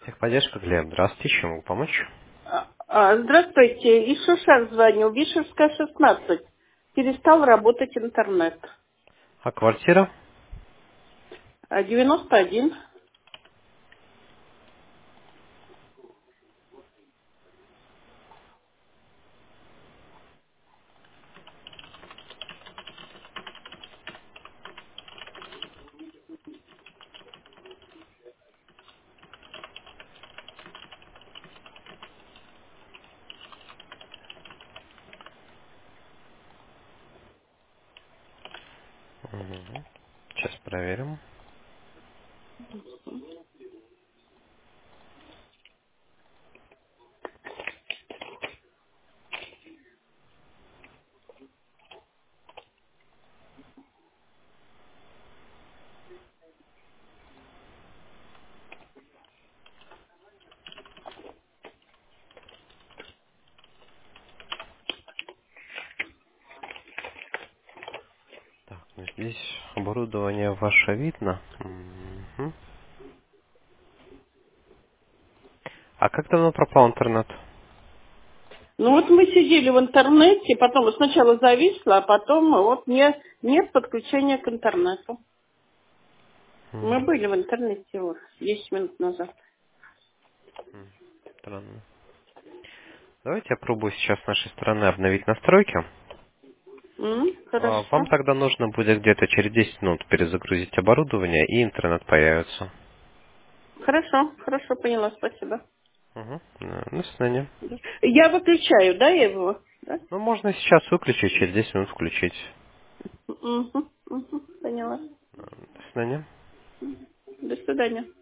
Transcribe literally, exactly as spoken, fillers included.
Техподдержка, Глеб. Здравствуйте, чем могу помочь? А, а, Здравствуйте, из Шушар звонил, Вишерская, шестнадцать. Перестал работать интернет. А квартира? А, девяносто один. Мгм. Сейчас проверим. Так, ну здесь оборудование ваше видно. Мгм. А как давно пропал интернет? Ну вот мы сидели в интернете, потом сначала зависло, а потом вот не, нет подключения к интернету. Мы М, были в интернете вот десять минут назад. Странно. Давайте я пробую сейчас с нашей стороны обновить настройки. М, А, Вам Хорошо. тогда нужно будет где-то через десять минут перезагрузить оборудование, и интернет появится. Хорошо, хорошо, поняла, спасибо. Угу. До свидания. Да. Я выключаю, да, я его? Да? Ну, можно сейчас выключить, через десять минут включить. Мгм, мгм, поняла. До свидания. До свидания.